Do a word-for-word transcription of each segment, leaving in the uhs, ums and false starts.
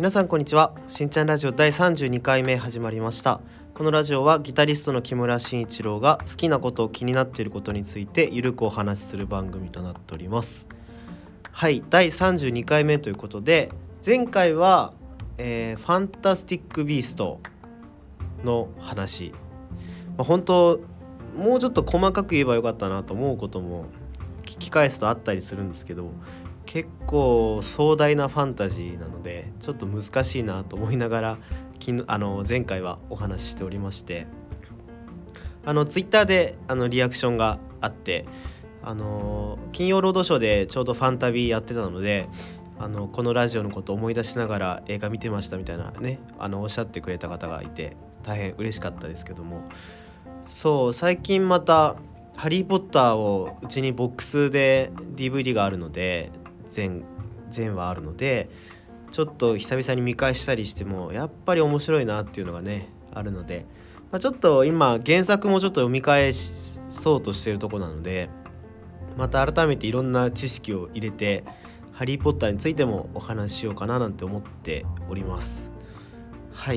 皆さんこんにちは。しんちゃんラジオだいさんじゅうにかいめ始まりました。このラジオはギタリストの木村慎一郎が好きなこと、気になっていることについてゆるくお話しする番組となっております。はい、だいさんじゅうにかいめということで、前回は、えー、ファンタスティックビーストの話、まあ、本当もうちょっと細かく言えばよかったなと思うことも聞き返すとあったりするんですけど、結構壮大なファンタジーなのでちょっと難しいなと思いながらあの前回はお話ししておりまして、あのツイッターであのリアクションがあって、あの金曜ロードショーでちょうどファンタビーやってたので、あのこのラジオのことを思い出しながら映画見てましたみたいなね、あのおっしゃってくれた方がいて大変嬉しかったですけども、そう最近またハリーポッターをうちにボックスで ディーブイディー があるので全全話あるので、ちょっと久々に見返したりしてもやっぱり面白いなっていうのがねあるので、まあ、ちょっと今原作もちょっと読み返そうとしているところなので、また改めていろんな知識を入れてハリーポッターについてもお話ししようかななんて思っております。はい、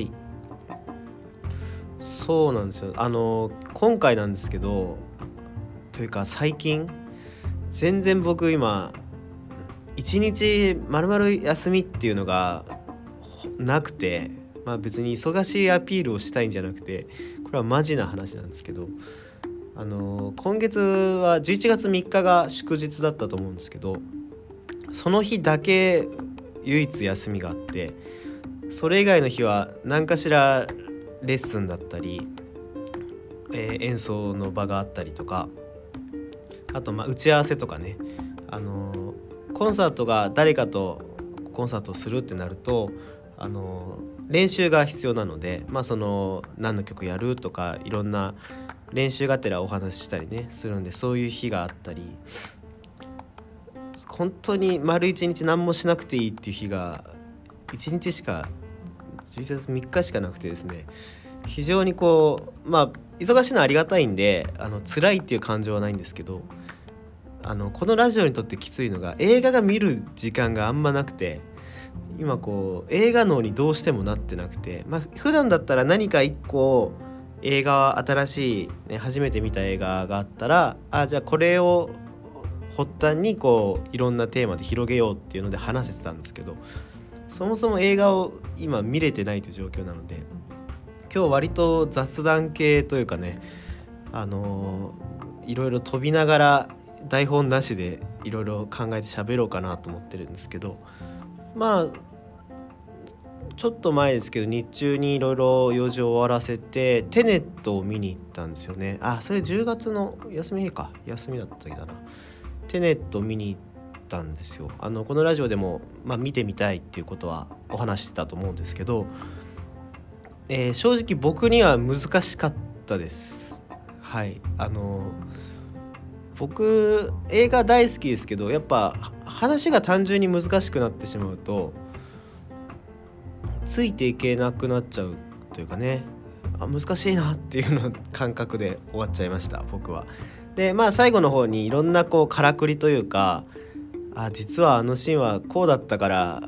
そうなんですよ。あの今回なんですけど、というか最近全然僕今一日丸々休みっていうのがなくて、まあ別に忙しいアピールをしたいんじゃなくて、これはマジな話なんですけど、あの今月はじゅういちがつみっかが祝日だったと思うんですけど、その日だけ唯一休みがあって、それ以外の日は何かしらレッスンだったり、えー、演奏の場があったりとか、あとまあ打ち合わせとかね、あのーコンサートが誰かとコンサートをするってなると、あの練習が必要なので、まあその何の曲やるとかいろんな練習がてらお話ししたりねするんで、そういう日があったり、本当に丸一日何もしなくていいっていう日がいちにちしかじゅういちがつみっかしかなくてですね、非常にこうまあ忙しいのはありがたいんで、あの辛いっていう感情はないんですけど、あのこのラジオにとってきついのが映画が見る時間があんまなくて、今こう映画脳にどうしてもなってなくて、まあ普段だったら何か一個映画新しい、ね、初めて見た映画があったら、あじゃあこれを発端にこういろんなテーマで広げようっていうので話せてたんですけど、そもそも映画を今見れてないという状況なので、今日割と雑談系というかね、あのー、いろいろ飛びながら台本なしでいろいろ考えて喋ろうかなと思ってるんですけど、まあちょっと前ですけど日中にいろいろ用事を終わらせてテネットを見に行ったんですよね。あそれじゅうがつの休み日か、休みだった時だな。テネットを見に行ったんですよ。あのこのラジオでも、まあ、見てみたいっていうことはお話してたと思うんですけど、えー、正直僕には難しかったです。はい、あの僕映画大好きですけど、やっぱ話が単純に難しくなってしまうとついていけなくなっちゃうというかね、あ難しいなっていうの感覚で終わっちゃいました僕は。でまあ最後の方にいろんなこうからくりというか、あ実はあのシーンはこうだったから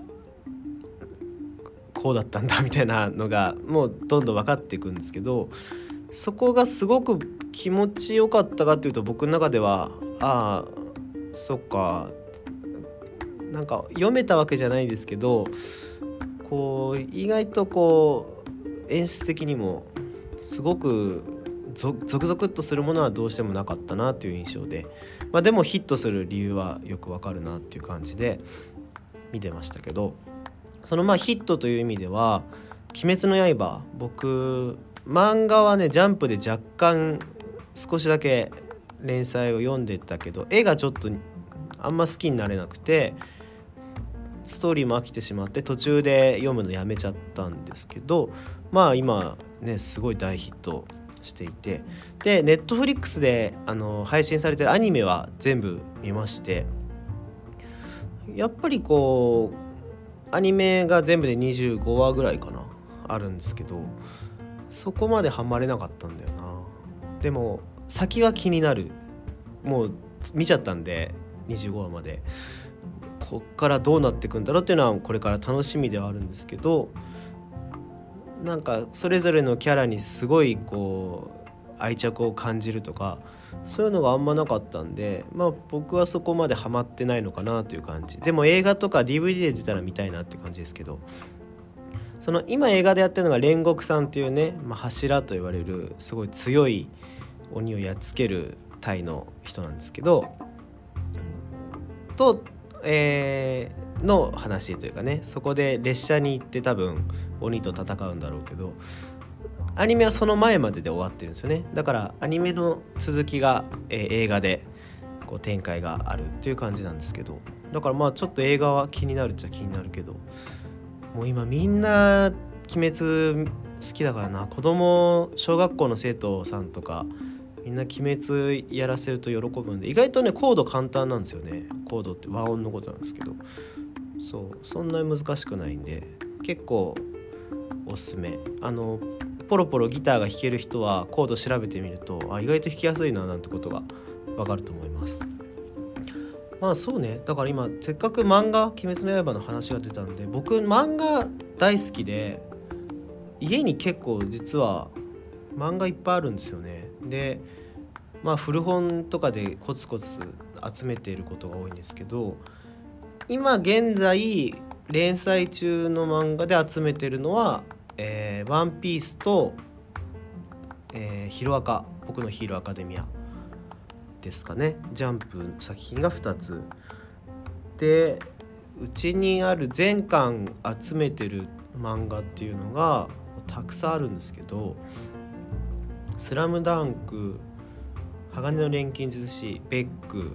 こうだったんだみたいなのがもうどんどん分かっていくんですけど、そこがすごく気持ちよかったかっていうと、僕の中ではああそっか、なんか読めたわけじゃないですけど、こう意外とこう演出的にもすごくゾクゾクっとするものはどうしてもなかったなっていう印象で、まあ、でもヒットする理由はよくわかるなっていう感じで見てましたけど、そのまあヒットという意味では鬼滅の刃、僕漫画はねジャンプで若干少しだけ連載を読んでたけど、絵がちょっとあんま好きになれなくてストーリーも飽きてしまって途中で読むのやめちゃったんですけど、まあ今ねすごい大ヒットしていて、でネットフリックスであの配信されてるアニメは全部見まして、やっぱりこうアニメが全部でにじゅうごわぐらいかなあるんですけど、そこまでハマれなかったんだよな。でも先は気になる、もう見ちゃったんでにじゅうごわまでこっからどうなっていくんだろうっていうのはこれから楽しみではあるんですけど、なんかそれぞれのキャラにすごいこう愛着を感じるとかそういうのがあんまなかったんで、まあ僕はそこまでハマってないのかなという感じで、も映画とか ディーブイディー で出たら見たいなっていう感じですけど、その今映画でやってるのが煉獄さんっていうね、まあ、柱と言われるすごい強い鬼をやっつける隊の人なんですけど、と、えー、の話というかね、そこで列車に行って多分鬼と戦うんだろうけど、アニメはその前までで終わってるんですよね。だからアニメの続きが、えー、映画でこう展開があるっていう感じなんですけど、だからまあちょっと映画は気になるっちゃ気になるけど、もう今みんな鬼滅好きだからな。子供小学校の生徒さんとかみんな鬼滅やらせると喜ぶんで、意外とねコード簡単なんですよね。コードって和音のことなんですけど、そうそんなに難しくないんで結構おすすめ。あのポロポロギターが弾ける人はコード調べてみると、あ意外と弾きやすいななんてことがわかると思います。まあそうね、だから今せっかく漫画鬼滅の刃の話が出たんで、僕漫画大好きで家に結構実は漫画いっぱいあるんですよね。でまあ古本とかでコツコツ集めていることが多いんですけど、今現在連載中の漫画で集めてるのは、えー、ワンピースと、えー、ヒロアカ、僕のヒーローアカデミアですかね。ジャンプ作品がふたつで、うちにある全巻集めてる漫画っていうのがたくさんあるんですけど、スラムダンク、鋼の錬金術師、ベック、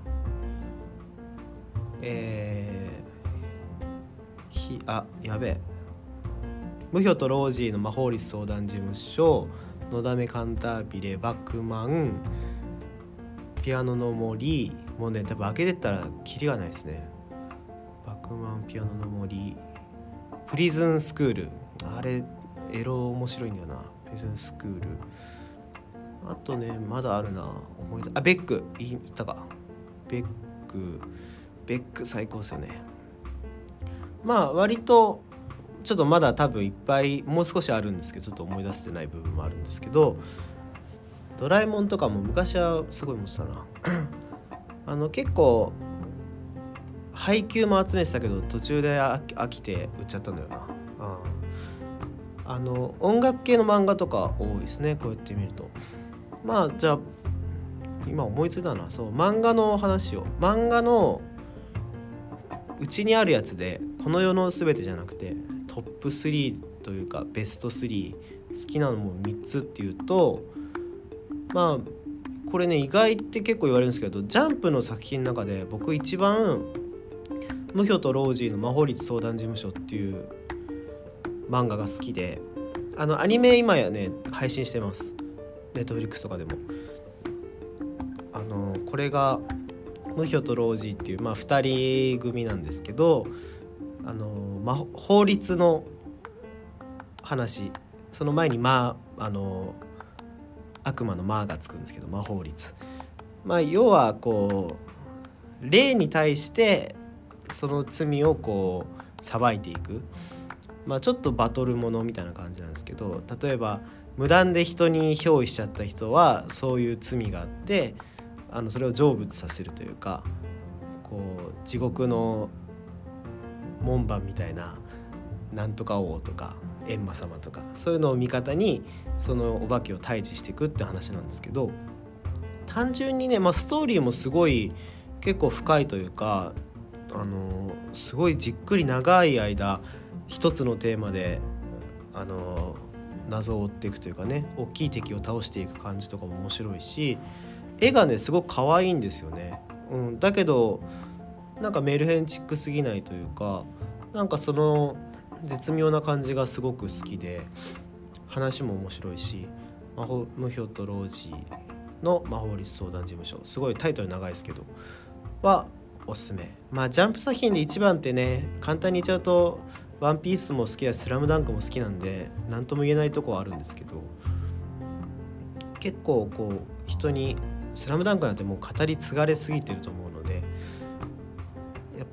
えー、ひあやべえムヒョとロージーの魔法律相談事務所、のだめカンタービレ、バクマン、ピアノの森、もうね多分開けてったらキリがないですね。バクマン、ピアノの森、プリズンスクール、あれエロ面白いんだよな。プリズンスクール、あとねまだあるな、思い出あベックい言ったか、ベックベック最高ですよね。まあ割とちょっとまだ多分いっぱいもう少しあるんですけど、ちょっと思い出せてない部分もあるんですけど、ドラえもんとかも昔はすごい持ってたなあの結構配給も集めてたけど途中で飽きて売っちゃったんだよな。あああの音楽系の漫画とか多いですね、こうやって見ると。まあじゃあ今思いついたな、そう漫画の話を、漫画のうちにあるやつでこの世のすべてじゃなくてトップスリーというかベストスリー、好きなのもみっつっていうと、まあこれね意外って結構言われるんですけど、ジャンプの作品の中で僕一番ムヒョとロージーの魔法律相談事務所っていう漫画が好きで、あのアニメ今やね配信してます、ネットフリックスとかでも。あのこれがムヒョとロージーっていう、まあ、ふたり組なんですけど、あの、まあ、法律の話、その前に、まあ、あの悪魔の「魔」がつくんですけど、魔法律、まあ、要はこう霊に対してその罪をこう裁いていく、まあ、ちょっとバトルものみたいな感じなんですけど、例えば無断で人に憑依しちゃった人はそういう罪があって、あのそれを成仏させるというか、こう地獄の門番みたいななんとか王とか閻魔様とかそういうのを味方にそのお化けを退治していくって話なんですけど、単純にね、まあ、ストーリーもすごい結構深いというか、あのすごいじっくり長い間一つのテーマであの謎を追っていくというかね、大きい敵を倒していく感じとかも面白いし、絵がねすごく可愛いんですよね、うん、だけどなんかメルヘンチックすぎないというか、なんかその絶妙な感じがすごく好きで、話も面白いし、魔法ムヒョとロージーの魔法律相談事務所、すごいタイトル長いですけどはおすすめ。まあジャンプ作品で一番ってね簡単に言っちゃうとワンピースも好きだしスラムダンクも好きなんで何とも言えないとこはあるんですけど、結構こう人にスラムダンクなんてもう語り継がれすぎてると思うので、やっ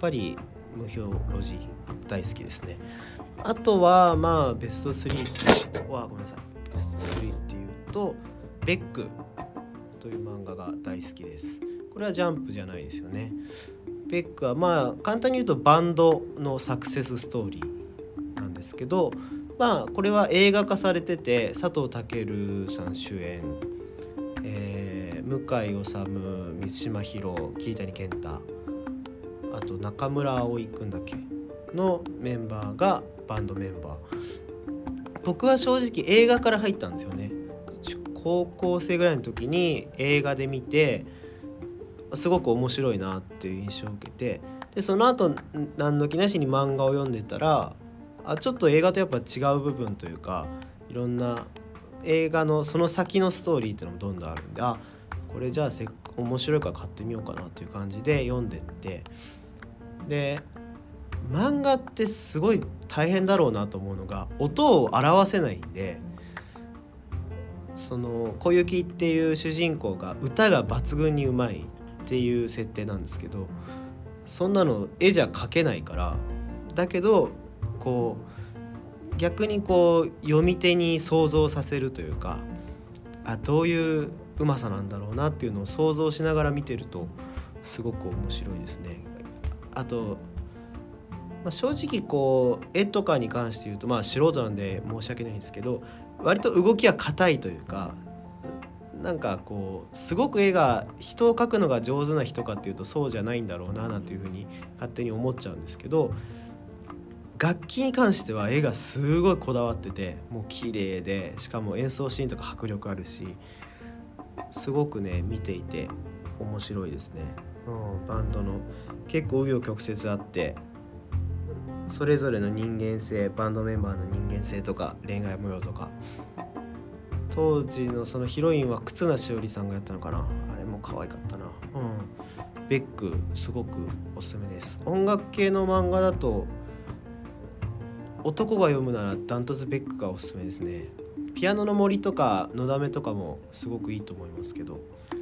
ぱり無表ロジ大好きですね。あとはまあベストスリーはごめんなさいベストスリーっていうとベックという漫画が大好きです。これはジャンプじゃないですよね。ベックはまあ簡単に言うとバンドのサクセスストーリーなんですけど、まあこれは映画化されてて佐藤健さん主演、えー、向井理、満島ひろ、桐谷健太、あと中村葵くんだっけのメンバーがバンドメンバー。僕は正直映画から入ったんですよね。高校生ぐらいの時に映画で見てすごく面白いなっていう印象を受けて、でその後何の気なしに漫画を読んでたら、あちょっと映画とやっぱ違う部分というか、いろんな映画のその先のストーリーっていうのもどんどんあるんで、あこれじゃあせ面白いから買ってみようかなという感じで読んでって、で漫画ってすごい大変だろうなと思うのが音を表せないんで、その小雪っていう主人公が歌が抜群にうまいっていう設定なんですけど、そんなの絵じゃ描けないから、だけどこう逆にこう読み手に想像させるというか、あどういううまさなんだろうなっていうのを想像しながら見てるとすごく面白いですね。あと、まあ、正直こう絵とかに関して言うとまあ素人なんで申し訳ないんですけど、割と動きは硬いというか、なんかこうすごく絵が人を描くのが上手な人かっていうとそうじゃないんだろうななんていうふうに勝手に思っちゃうんですけど、楽器に関しては絵がすごいこだわってて、もう綺麗で、しかも演奏シーンとか迫力あるし、すごくね見ていて面白いですね。うん、バンドの結構紆余曲折あって、それぞれの人間性、バンドメンバーの人間性とか恋愛模様とか、当時のそのヒロインは忽那しおりさんがやったのかな、あれも可愛かったな。うん、ベックすごくおすすめです。音楽系の漫画だと男が読むならダントツベックがおすすめですね。ピアノの森とかのだめとかもすごくいいと思いますけど、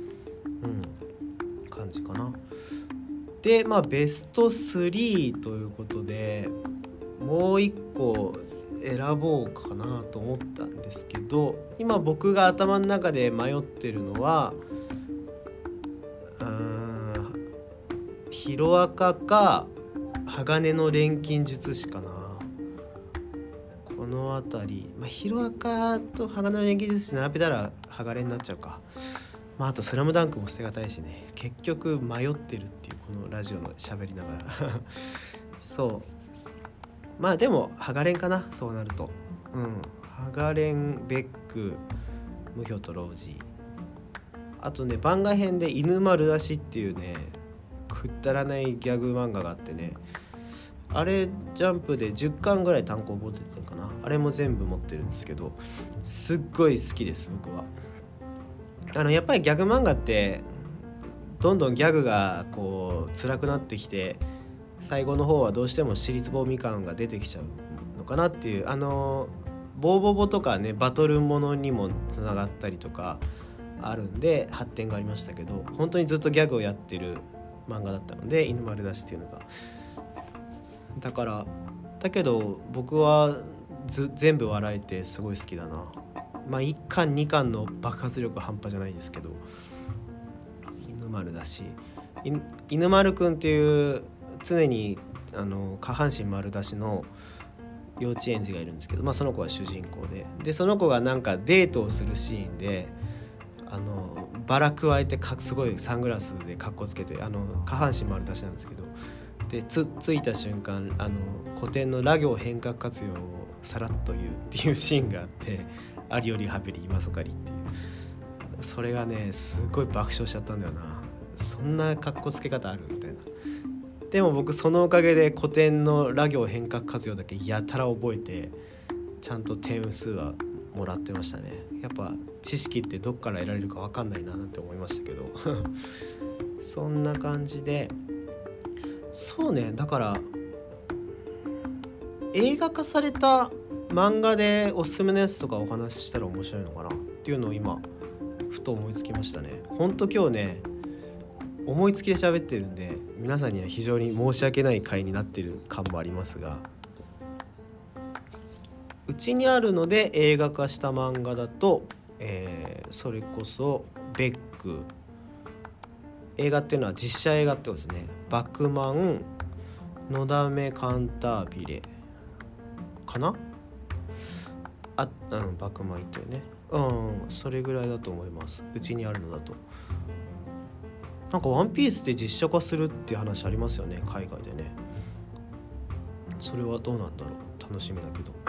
うん感じかな。でまあベストスリーということでもう一個選ぼうかなと思ったんですけど、今僕が頭の中で迷ってるのはうーんヒロアカか鋼の錬金術師かな。このあたり、まあ、ヒロアカと鋼の錬金術師並べたら鋼になっちゃうか。まあ、あとスラムダンクも捨てがたいしね、結局迷ってるっていうこのラジオの喋りながらそうまあでもハガレンかな、そうなると。うんハガレン、ベック、無表とロージー、あとね番外編で犬丸出しっていうねくったらないギャグ漫画があってね、あれジャンプでじゅっかんぐらい単行本出てるかな。あれも全部持ってるんですけど、すっごい好きです僕は。あのやっぱりギャグ漫画ってどんどんギャグがこう辛くなってきて、最後の方はどうしても私立ボミ感が出てきちゃうのかなっていう、あのボーボボとかねバトルものにもつながったりとかあるんで発展がありましたけど、本当にずっとギャグをやってる漫画だったので犬丸出しっていうのが、だからだけど僕はず全部笑えてすごい好きだな。まあいっかんにかんの爆発力半端じゃないですけど、犬丸だし、犬丸くんっていう常にあの下半身丸出しの幼稚園児がいるんですけど、まあその子は主人公で、でその子がなんかデートをするシーンであのバラ加えてかすごいサングラスでかっこつけて、あの下半身丸出しなんですけど、で つ, ついた瞬間あの古典のラ行変革活用をさらっと言うっていうシーンがあって、ありよりはべり今そかりっていう、それがねすごい爆笑しちゃったんだよな。そんなかっこつけ方あるみたいな。でも僕そのおかげで古典のラ行変革活用だけやたら覚えて、ちゃんと点数はもらってましたね。やっぱ知識ってどっから得られるか分かんないななんて思いましたけどそんな感じで、そうね、だから映画化された漫画でおすすめのやつとかお話ししたら面白いのかなっていうのを今ふと思いつきましたね。ほんと今日ね思いつきで喋ってるんで皆さんには非常に申し訳ない回になってる感もありますが、うちにあるので映画化した漫画だと、えー、それこそベック、映画っていうのは実写映画ってことですね。バクマン、のだめカンタービレかなあ、うん、バクマンいったよね。うん、それぐらいだと思います。うちにあるのだと。なんかワンピースで実写化するっていう話ありますよね、海外でね。それはどうなんだろう、楽しみだけど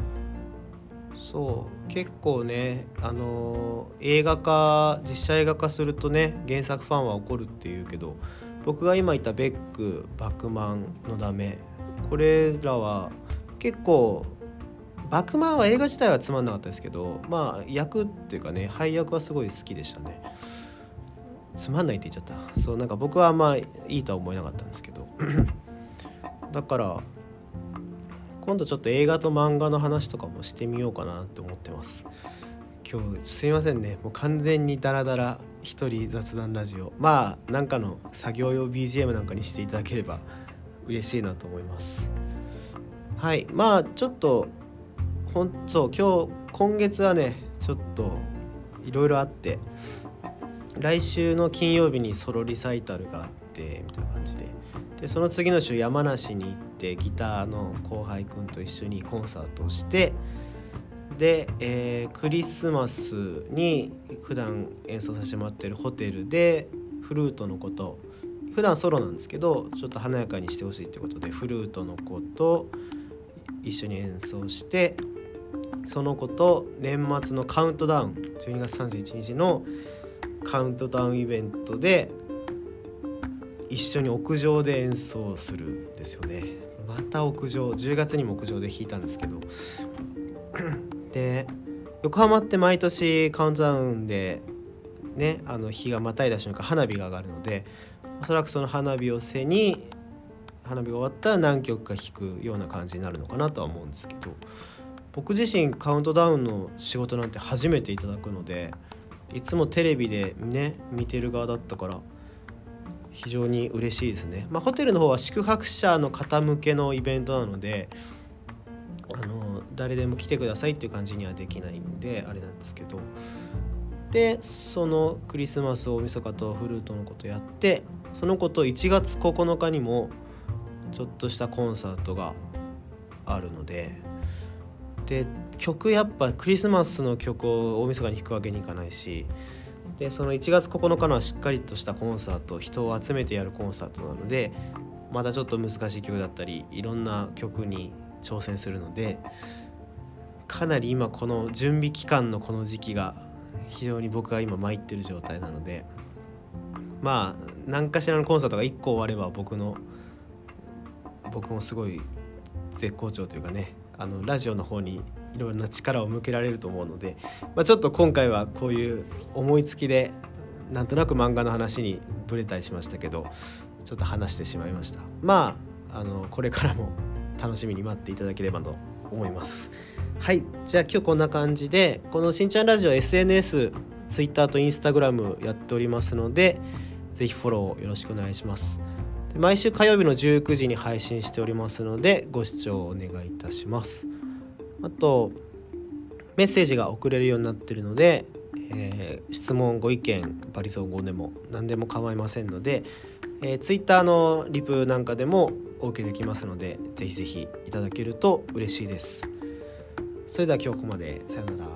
そう結構ね、あのー映画化実写映画化するとね原作ファンは怒るっていうけど、僕が今言ったベック、バクマン、のだめ、これらは結構、バクマンは映画自体はつまんなかったですけど、まあ役っていうかね、配役はすごい好きでしたね。つまんないって言っちゃった。そう、なんか僕はあんまいいとは思えなかったんですけどだから今度ちょっと映画と漫画の話とかもしてみようかなって思ってます。今日すいませんね、もう完全にダラダラ一人雑談ラジオ、まあなんかの作業用 ビージーエム なんかにしていただければ嬉しいなと思います。はい、まあちょっとほんそう今日今月はねちょっといろいろあって、来週の金曜日にソロリサイタルがあってみたいな感じで、でその次の週山梨に行ってギターの後輩くんと一緒にコンサートをして、で、えー、クリスマスに普段演奏させてもらってるホテルでフルートのこと、普段ソロなんですけどちょっと華やかにしてほしいってことでフルートの子と一緒に演奏して、その子と年末のカウントダウンじゅうにがつさんじゅういちにちのカウントダウンイベントで一緒に屋上で演奏するんですよね。また屋上、じゅうがつにも屋上で弾いたんですけどで横浜って毎年カウントダウンでね、あの日がまたいだ瞬間花火が上がるので、おそらくその花火を背に花火が終わったら何曲か弾くような感じになるのかなとは思うんですけど、僕自身カウントダウンの仕事なんて初めていただくので、いつもテレビでね見てる側だったから非常に嬉しいですね。まあホテルの方は宿泊者の方向けのイベントなので、あの誰でも来てくださいっていう感じにはできないんであれなんですけど、でそのクリスマス大晦日とフルートのことやって、その子といちがつここのかにもちょっとしたコンサートがあるので、で曲やっぱクリスマスの曲を大晦日に弾くわけにいかないし、でそのいちがつここのかのはしっかりとしたコンサート、人を集めてやるコンサートなので、またちょっと難しい曲だったりいろんな曲に挑戦するので、かなり今この準備期間のこの時期が非常に僕が今参ってる状態なので、まあ何かしらのコンサートがいっこ終われば僕の僕もすごい絶好調というかね、あのラジオの方にいろいろな力を向けられると思うので、まあ、ちょっと今回はこういう思いつきでなんとなく漫画の話にぶれたりしましたけど、ちょっと話してしまいました。まあ、あのこれからも楽しみに待っていただければと思います。はい、じゃあ今日こんな感じで、このしんちゃんラジオ エスエヌエス、Twitter と Instagram やっておりますので、ぜひフォローよろしくお願いします。で毎週火曜日のじゅうくじに配信しておりますのでご視聴お願いいたします。あとメッセージが送れるようになっているので、えー、質問ご意見バリ雑言でも何でも構いませんので、えー、Twitter のリプなんかでもお受けできますので、ぜひぜひいただけると嬉しいです。それでは今日ここまで、さよなら。